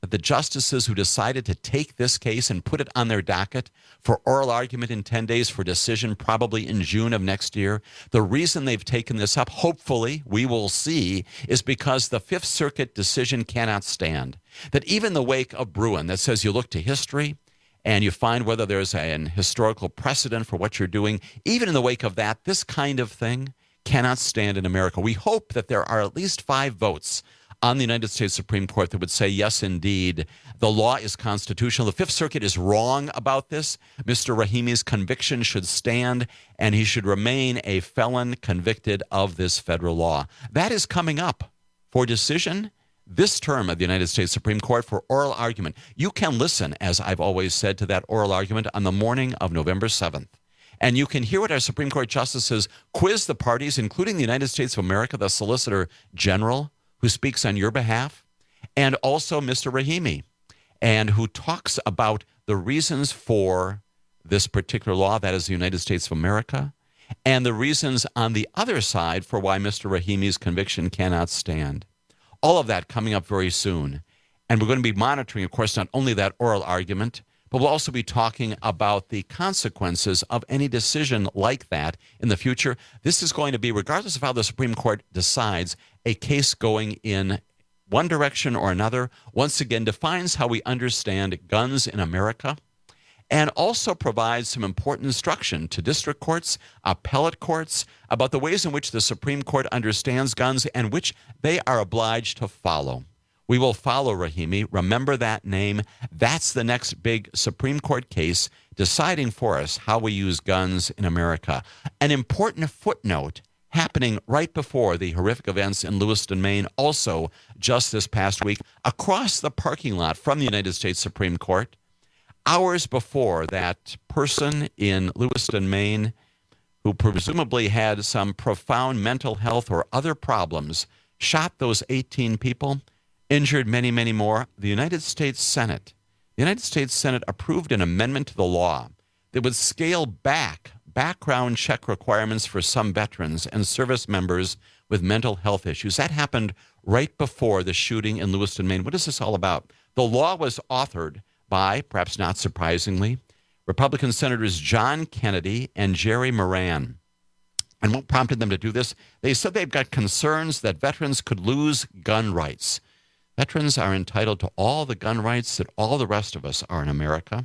that the justices who decided to take this case and put it on their docket for oral argument in ten days for decision probably in June of next year, the reason they've taken this up, hopefully we will see, is because the Fifth Circuit decision cannot stand. That even in the wake of Bruin that says you look to history and you find whether there's an historical precedent for what you're doing, even in the wake of that, this kind of thing cannot stand in America. We hope that there are at least five votes on the United States Supreme Court that would say, yes, indeed, the law is constitutional. The Fifth Circuit is wrong about this. Mister Rahimi's conviction should stand, and he should remain a felon convicted of this federal law. That is coming up for decision this term of the United States Supreme Court for oral argument. You can listen, as I've always said, to that oral argument on the morning of November seventh. And you can hear what our Supreme Court justices quiz the parties, including the United States of America, the Solicitor General, who speaks on your behalf, and also Mister Rahimi, and who talks about the reasons for this particular law, that is the United States of America, and the reasons on the other side for why Mister Rahimi's conviction cannot stand. All of that coming up very soon. And we're going to be monitoring, of course, not only that oral argument, but we'll also be talking about the consequences of any decision like that in the future. This is going to be, regardless of how the Supreme Court decides, a case going in one direction or another, once again defines how we understand guns in America, and also provides some important instruction to district courts, appellate courts, about the ways in which the Supreme Court understands guns and which they are obliged to follow. We will follow Rahimi. Remember that name. That's the next big Supreme Court case deciding for us how we use guns in America. An important footnote happening right before the horrific events in Lewiston, Maine, also just this past week, across the parking lot from the United States Supreme Court, hours before that person in Lewiston, Maine, who presumably had some profound mental health or other problems, shot those eighteen people, injured many, many more. The United States Senate, the United States Senate approved an amendment to the law that would scale back background check requirements for some veterans and service members with mental health issues. That happened right before the shooting in Lewiston, Maine. What is this all about? The law was authored by, perhaps not surprisingly, Republican Senators John Kennedy and Jerry Moran. And what prompted them to do this? They said they've got concerns that veterans could lose gun rights. Veterans are entitled to all the gun rights that all the rest of us are in America.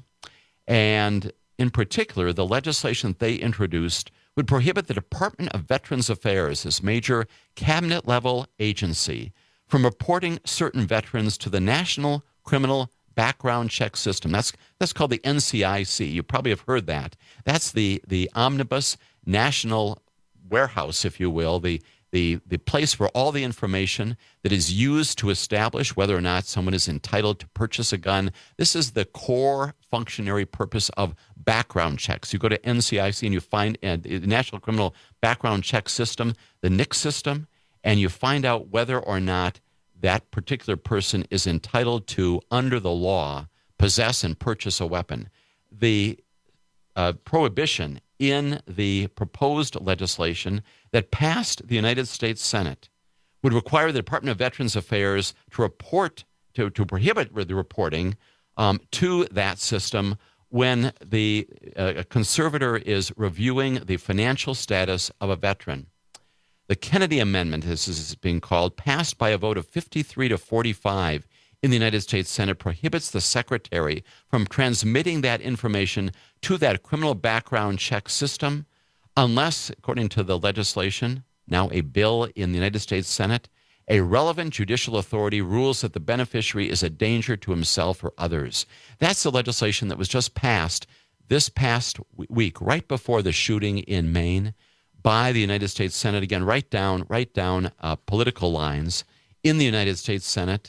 And in particular, the legislation they introduced would prohibit the Department of Veterans Affairs, this major cabinet-level agency, from reporting certain veterans to the National Criminal Background Check System. That's that's called the N C I C. You probably have heard that. That's the, the omnibus national warehouse, if you will, the The, the place where all the information that is used to establish whether or not someone is entitled to purchase a gun. This is the core functionary purpose of background checks. You go to N C I C and you find uh, the National Criminal Background Check System, the N C C system, and you find out whether or not that particular person is entitled to, under the law, possess and purchase a weapon. The uh, prohibition in the proposed legislation that passed the United States Senate would require the Department of Veterans Affairs to report, to, to prohibit the reporting um, to that system when the uh, conservator is reviewing the financial status of a veteran. The Kennedy Amendment, as this is being called, passed by a vote of fifty-three to forty-five in the United States Senate, prohibits the secretary from transmitting that information to that criminal background check system unless, according to the legislation, now a bill in the United States Senate, a relevant judicial authority rules that the beneficiary is a danger to himself or others. That's the legislation that was just passed this past week, right before the shooting in Maine, by the United States Senate. Again, right down, right down uh, political lines in the United States Senate.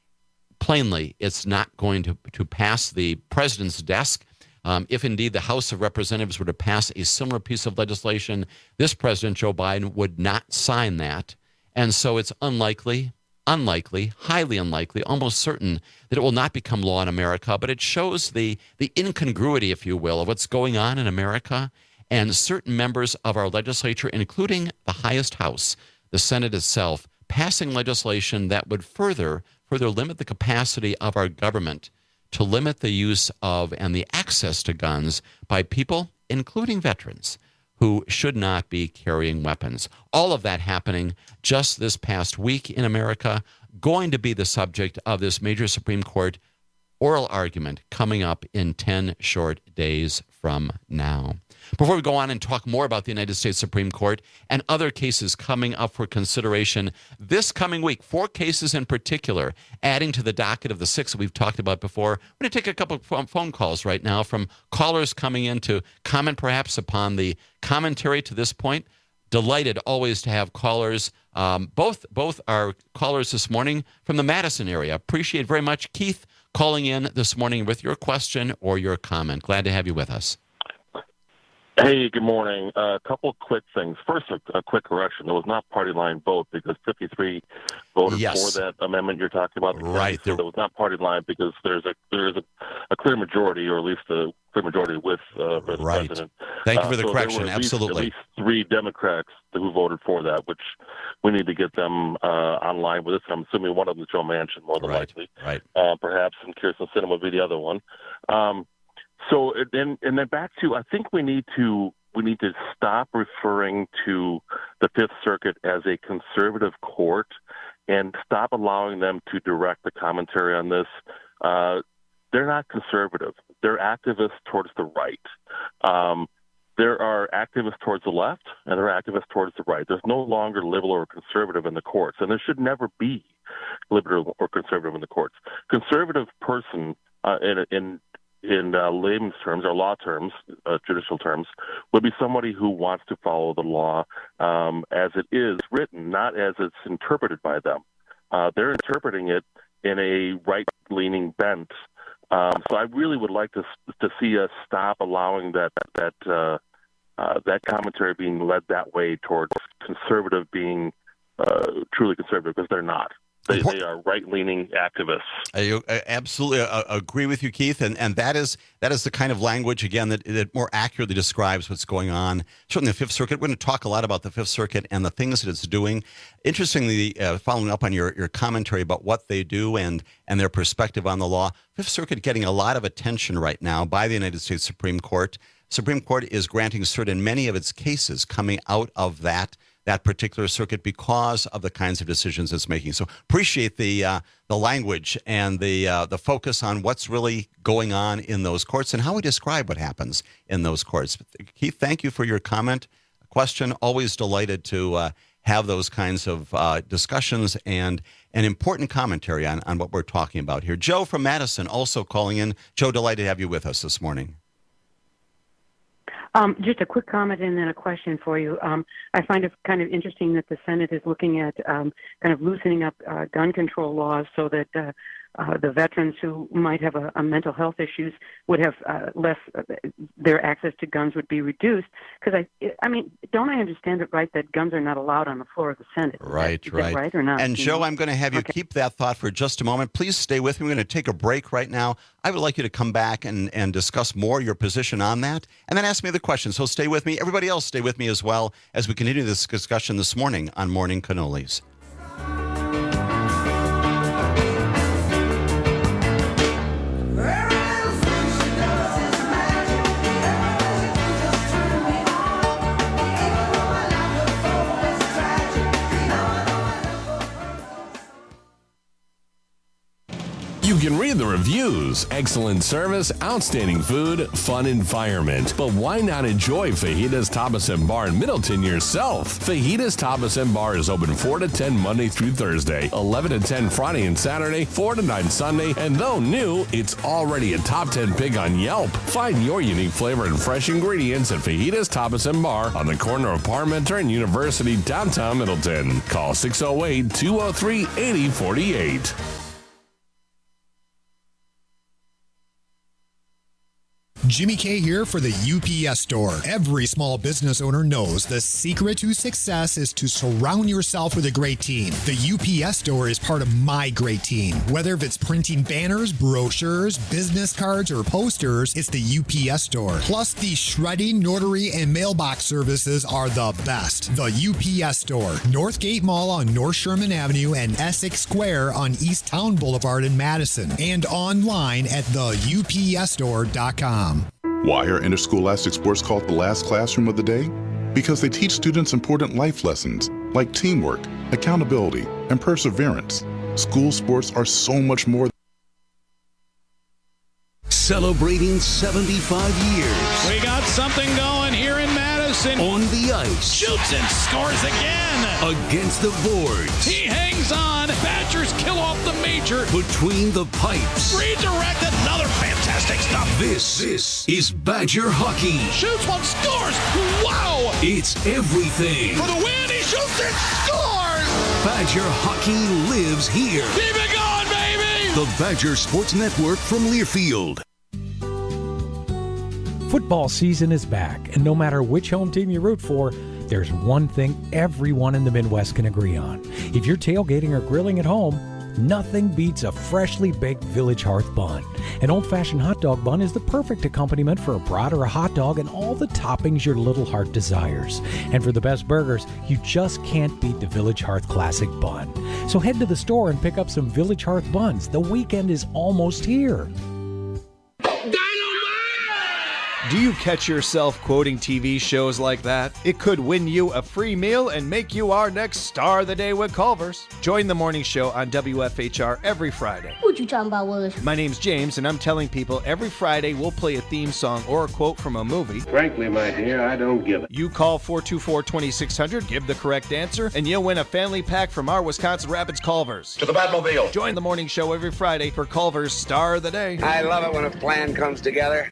Plainly, it's not going to, to pass the president's desk. Um, if indeed the House of Representatives were to pass a similar piece of legislation, this President Joe Biden would not sign that. And so it's unlikely, unlikely, highly unlikely, almost certain that it will not become law in America. But it shows the, the incongruity, if you will, of what's going on in America. And certain members of our legislature, including the highest house, the Senate itself, passing legislation that would further, further limit the capacity of our government to limit the use of and the access to guns by people, including veterans, who should not be carrying weapons. All of that happening just this past week in America, going to be the subject of this major Supreme Court oral argument coming up in ten short days from now. Before we go on and talk more about the United States Supreme Court and other cases coming up for consideration this coming week, four cases in particular, adding to the docket of the six that we've talked about before, I'm going to take a couple of phone calls right now from callers coming in to comment perhaps upon the commentary to this point. Delighted always to have callers. Um, both, both are callers this morning from the Madison area. Appreciate very much, Keith, calling in this morning with your question or your comment. Glad to have you with us. Hey, good morning. A uh, couple of quick things. First, a, a quick correction. There was not party line vote because fifty-three voted yes. for that amendment you're talking about. Right. So there was not party line because there's a there's a, a clear majority, or at least a clear majority with uh, the right. president. Thank you for the uh, so correction. There were at Absolutely. Least, at least three Democrats who voted for that, which we need to get them uh, online with us. I'm assuming one of them is Joe Manchin, more than right. likely. Right. Uh, perhaps, and Kyrsten Sinema would be the other one. Um, so then, and then back to, I think we need to. We need to stop referring to the Fifth Circuit as a conservative court and stop allowing them to direct the commentary on this. Uh, they're not conservative. They're activists towards the right. Um, there are activists towards the left, and there are activists towards the right. There's no longer liberal or conservative in the courts, and there should never be liberal or conservative in the courts. Conservative person uh, in, in in uh, layman's terms or law terms, uh, judicial terms, would be somebody who wants to follow the law um, as it is written, not as it's interpreted by them. Uh, they're interpreting it in a right-leaning bent. Um, so I really would like to to see us stop allowing that that uh, uh, that commentary being led that way towards conservative being uh, truly conservative, because they're not. They, they are right-leaning activists. I, I absolutely uh, agree with you, Keith, and and that is that is the kind of language, again, that, that more accurately describes what's going on. Certainly the Fifth Circuit, we're going to talk a lot about the Fifth Circuit and the things that it's doing. Interestingly, uh, following up on your, your commentary about what they do and, and their perspective on the law, Fifth Circuit getting a lot of attention right now by the United States Supreme Court. Supreme Court is granting cert in many of its cases coming out of that that particular circuit because of the kinds of decisions it's making. So appreciate the uh, the language and the uh, the focus on what's really going on in those courts and how we describe what happens in those courts. Keith, thank you for your comment, question. Always delighted to uh, have those kinds of uh, discussions and an important commentary on, on what we're talking about here. Joe from Madison also calling in. Joe, delighted to have you with us this morning. Um, just a quick comment and then a question for you. Um, I find it kind of interesting that the Senate is looking at um, kind of loosening up uh, gun control laws so that uh, uh, the veterans who might have a, a mental health issues would have uh, less, uh, their access to guns would be reduced. Because I, I mean, don't I understand it right that guns are not allowed on the floor of the Senate? Right, is that, right. Is that right or not? And Joe, know? I'm going to have you okay. keep that thought for just a moment. Please stay with me. We're going to take a break right now. I would like you to come back and, and discuss more your position on that, and then ask me the question. So stay with me. Everybody else stay with me as well as we continue this discussion this morning on Morning Cannolis. You can read the reviews. Excellent service, outstanding food, fun environment. But why not enjoy Fajitas Tapas and Bar in Middleton yourself? Fajitas Tapas and Bar is open four to ten Monday through Thursday, eleven to ten Friday and Saturday, four to nine Sunday, and though new, it's already a top ten pick on Yelp. Find your unique flavor and fresh ingredients at Fajitas Tapas and Bar on the corner of Parmenter and University, downtown Middleton. Call six oh eight, two oh three, eight oh four eight. Jimmy K here for the U P S Store. Every small business owner knows the secret to success is to surround yourself with a great team. The U P S Store is part of my great team. Whether it's printing banners, brochures, business cards, or posters, it's the U P S Store. Plus, the shredding, notary, and mailbox services are the best. The U P S Store, Northgate Mall on North Sherman Avenue and Essex Square on East Town Boulevard in Madison, and online at the U P S store dot com. Why are interscholastic sports called the last classroom of the day? Because they teach students important life lessons like teamwork, accountability, and perseverance. School sports are so much more. Celebrating seventy-five years. We got something going here in Madison. On the ice. Shoots and scores again. Against the boards. He hangs on. Badgers kill off the major. Between the pipes. Redirected. Another fantastic stuff. This, this is Badger hockey. Shoots one, scores. Wow. It's everything. For the win, he shoots and scores. Badger hockey lives here. Keep it going, baby. The Badger Sports Network from Learfield. Football season is back, and no matter which home team you root for, there's one thing everyone in the Midwest can agree on. If you're tailgating or grilling at home, nothing beats a freshly baked Village Hearth bun. An old-fashioned hot dog bun is the perfect accompaniment for a brat or a hot dog and all the toppings your little heart desires. And for the best burgers, you just can't beat the Village Hearth Classic Bun. So head to the store and pick up some Village Hearth buns. The weekend is almost here. Do you catch yourself quoting T V shows like that? It could win you a free meal and make you our next star of the day with Culver's. Join the morning show on W F H R every Friday. What you talking about, Willis? My name's James, and I'm telling people every Friday we'll play a theme song or a quote from a movie. Frankly, my dear, I don't give it. You call four two four, two six zero zero, give the correct answer, and you'll win a family pack from our Wisconsin Rapids Culver's. To the Batmobile. Join the morning show every Friday for Culver's Star of the Day. I love it when a plan comes together.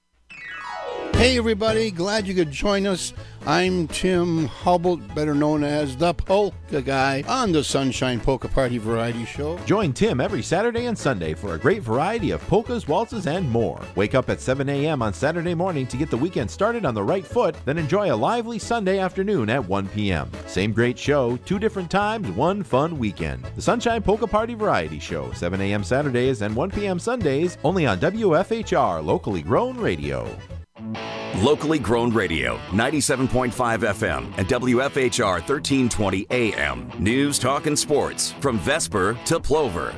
Hey everybody, glad you could join us. I'm Tim Hubble, better known as the Polka Guy, on the Sunshine Polka Party Variety Show. Join Tim every Saturday and Sunday for a great variety of polkas, waltzes, and more. Wake up at seven a.m. on Saturday morning to get the weekend started on the right foot, then enjoy a lively Sunday afternoon at one p.m. Same great show, two different times, one fun weekend. The Sunshine Polka Party Variety Show, seven a.m. Saturdays and one p.m. Sundays, only on W F H R, locally grown radio. Locally grown radio, ninety-seven point five F M and W F H R thirteen twenty A M. News, talk, and sports from Vesper to Plover.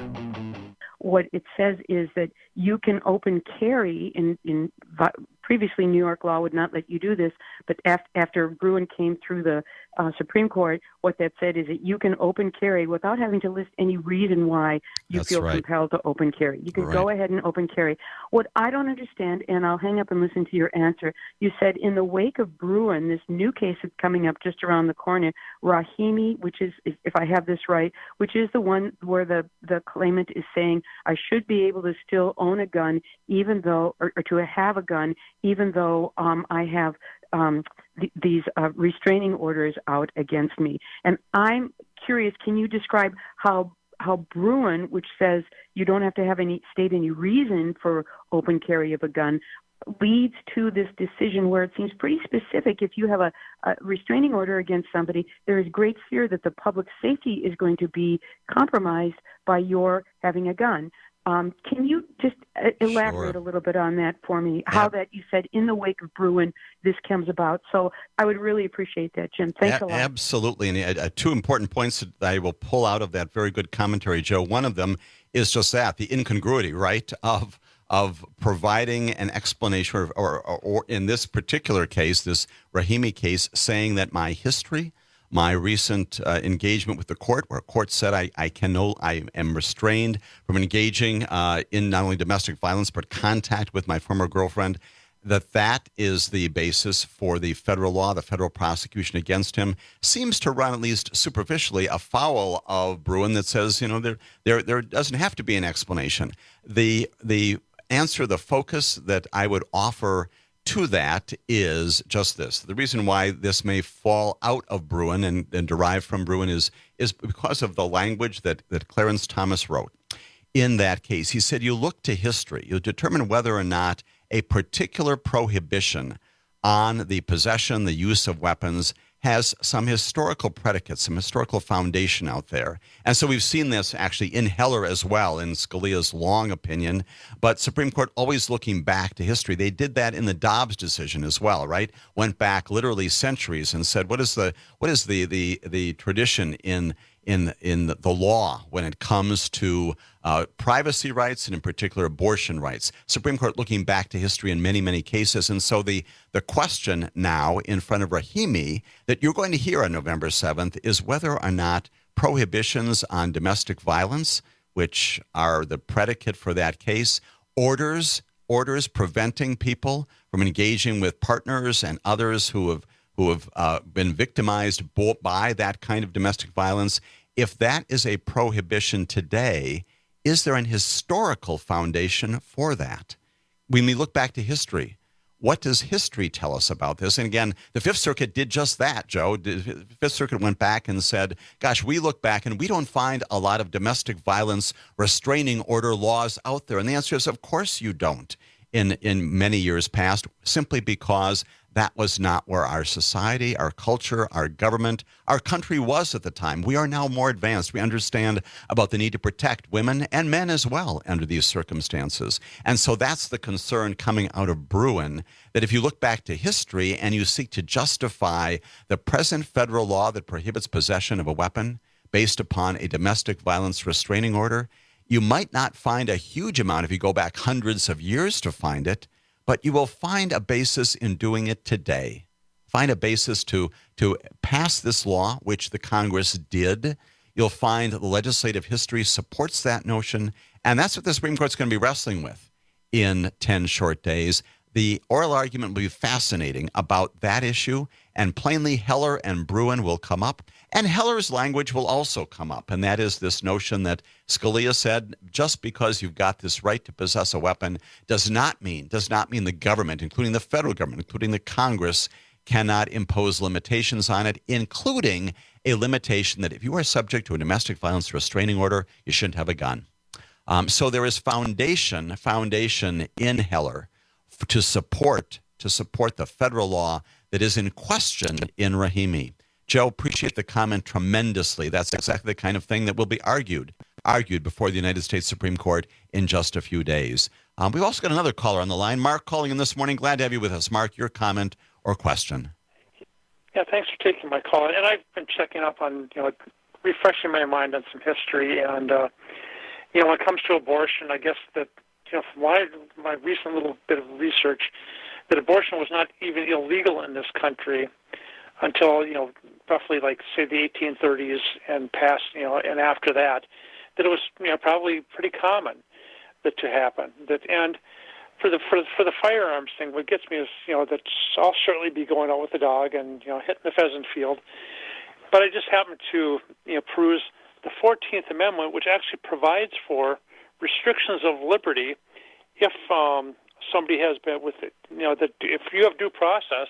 What it says is that you can open carry in, in previously New York law would not let you do this, but after, after Bruen came through the uh, Supreme Court, what that said is that you can open carry without having to list any reason why you That's feel right. compelled to open carry. You can Right. go ahead and open carry. What I don't understand, and I'll hang up and listen to your answer, you said in the wake of Bruen, this new case that's coming up just around the corner, Rahimi, which is, if I have this right, which is the one where the, the claimant is saying, I should be able to still own a gun, even though, or, or to have a gun, even though um, I have um, th- these uh, restraining orders out against me. And I'm curious, can you describe how how Bruen, which says you don't have to have any state any reason for open carry of a gun, leads to this decision where it seems pretty specific. If you have a, a restraining order against somebody, there is great fear that the public safety is going to be compromised by your having a gun. Um, can you just uh, elaborate Sure. a little bit on that for me? How that you said in the wake of Bruen, this comes about. So I would really appreciate that, Jim. Thanks A- a lot. Absolutely. And uh, two important points that I will pull out of that very good commentary, Joe. One of them is just that, the incongruity, right, of of providing an explanation, or, or, or in this particular case, this Rahimi case, saying that my history, my recent uh, engagement with the court, where a court said I, I can no, I am restrained from engaging uh, in not only domestic violence but contact with my former girlfriend, that that is the basis for the federal law, the federal prosecution against him, seems to run, at least superficially, afoul of Bruen that says, you know, there there there doesn't have to be an explanation. The the answer, the focus that I would offer to that is just this. The reason why this may fall out of Bruen and, and derive from Bruen is, is because of the language that, that Clarence Thomas wrote. In that case, he said, you look to history. You determine whether or not a particular prohibition on the possession, the use of weapons has some historical predicates, some historical foundation out there. And so we've seen this actually in Heller as well, in Scalia's long opinion. But Supreme Court always looking back to history. They did that in the Dobbs decision as well, right? Went back literally centuries and said, what is the what is the the the tradition in in in the law when it comes to uh, privacy rights and in particular abortion rights? Supreme Court looking back to history in many, many cases. And so the, the question now in front of Rahimi that you're going to hear on November seventh is whether or not prohibitions on domestic violence, which are the predicate for that case, orders, orders preventing people from engaging with partners and others who have who have uh, been victimized by that kind of domestic violence, if that is a prohibition today, is there an historical foundation for that? When we look back to history, what does history tell us about this? And again, the Fifth Circuit did just that, Joe. The Fifth Circuit went back and said, gosh, we look back and we don't find a lot of domestic violence restraining order laws out there. And the answer is, of course you don't in, in many years past, simply because that was not where our society, our culture, our government, our country was at the time. We are now more advanced. We understand about the need to protect women and men as well under these circumstances. And so that's the concern coming out of Bruen, that if you look back to history and you seek to justify the present federal law that prohibits possession of a weapon based upon a domestic violence restraining order, you might not find a huge amount if you go back hundreds of years to find it, but you will find a basis in doing it today. Find a basis to, to pass this law, which the Congress did. You'll find the legislative history supports that notion, and that's what the Supreme Court's going to be wrestling with in ten short days. The oral argument will be fascinating about that issue, and plainly Heller and Bruen will come up, and Heller's language will also come up, and that is this notion that Scalia said, just because you've got this right to possess a weapon does not mean, does not mean the government, including the federal government, including the Congress, cannot impose limitations on it, including a limitation that if you are subject to a domestic violence restraining order, you shouldn't have a gun. Um, so there is foundation, foundation in Heller to support to support the federal law that is in question in Rahimi. Joe, appreciate the comment tremendously. That's exactly the kind of thing that will be argued argued before the United States Supreme Court in just a few days. Um, we've also got another caller on the line. Mark calling in this morning. Glad to have you with us. Mark, your comment or question? Yeah, thanks for taking my call. And I've been checking up on, you know, refreshing my mind on some history. And, uh, you know, when it comes to abortion, I guess that, you know, from my, my recent little bit of research, that abortion was not even illegal in this country until, you know, roughly like, say, the eighteen thirties and past, you know, and after that, that it was, you know, probably pretty common that to happen. That and for the for for the firearms thing, what gets me is, you know, that I'll certainly be going out with the dog and, you know, hitting the pheasant field, but I just happen to, you know, peruse the fourteenth Amendment, which actually provides for restrictions of liberty if um, somebody has been with it. You know, that if you have due process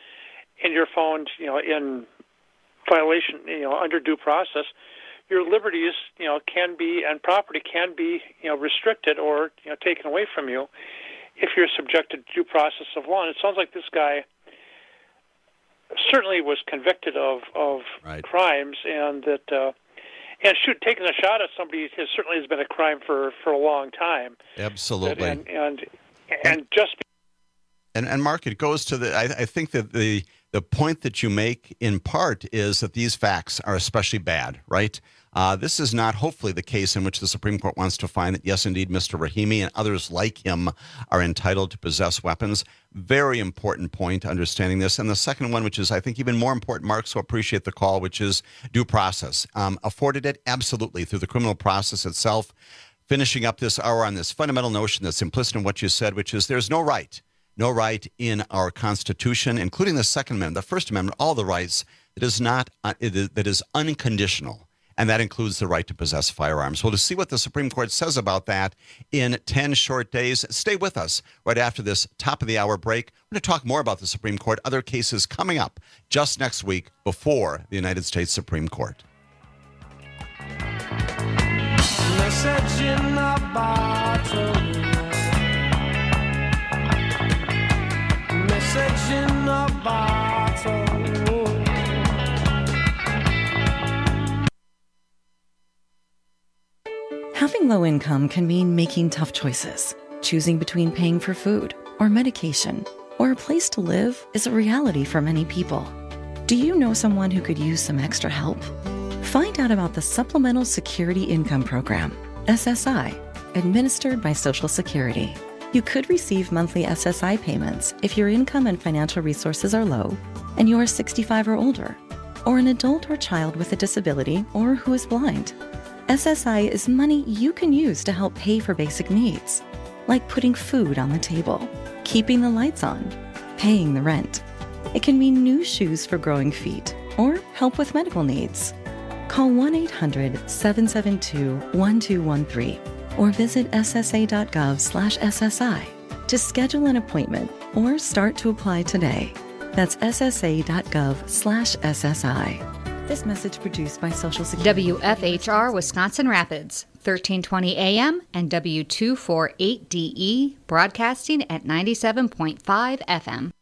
and you're found, you know, in violation, you know, under due process, your liberties, you know, can be, and property can be, you know, restricted or, you know, taken away from you if you're subjected to due process of law. And it sounds like this guy certainly was convicted of, of right. crimes, and that, uh, and shoot, taking a shot at somebody has certainly has been a crime for, for a long time. Absolutely. And, and, and just... And, and Mark, it goes to the, I, I think that the, the point that you make in part is that these facts are especially bad, right? Uh, this is not hopefully the case in which the Supreme Court wants to find that, yes, indeed, Mister Rahimi and others like him are entitled to possess weapons. Very important point, understanding this. And the second one, which is, I think, even more important, Mark, so appreciate the call, which is due process. Um, afforded it? Absolutely, through the criminal process itself. Finishing up this hour on this fundamental notion that's implicit in what you said, which is there's no right, no right in our Constitution, including the Second Amendment, the First Amendment, all the rights that is not uh, that is unconditional. And that includes the right to possess firearms. Well, to see what the Supreme Court says about that in ten short days, stay with us right after this top-of-the-hour break. We're going to talk more about the Supreme Court, other cases coming up just next week before the United States Supreme Court. Message in a bottle. Having low income can mean making tough choices. Choosing between paying for food or medication or a place to live is a reality for many people. Do you know someone who could use some extra help? Find out about the Supplemental Security Income Program, S S I, administered by Social Security. You could receive monthly S S I payments if your income and financial resources are low and you are sixty-five or older, or an adult or child with a disability or who is blind. S S I is money you can use to help pay for basic needs, like putting food on the table, keeping the lights on, paying the rent. It can mean new shoes for growing feet or help with medical needs. Call one eight hundred seven seven two one two one three or visit ssa.gov slash SSI to schedule an appointment or start to apply today. That's ssa.gov slash SSI. This message produced by Social Security. W F H R Wisconsin Rapids, thirteen twenty A M and W two forty-eight D E, broadcasting at ninety-seven point five F M.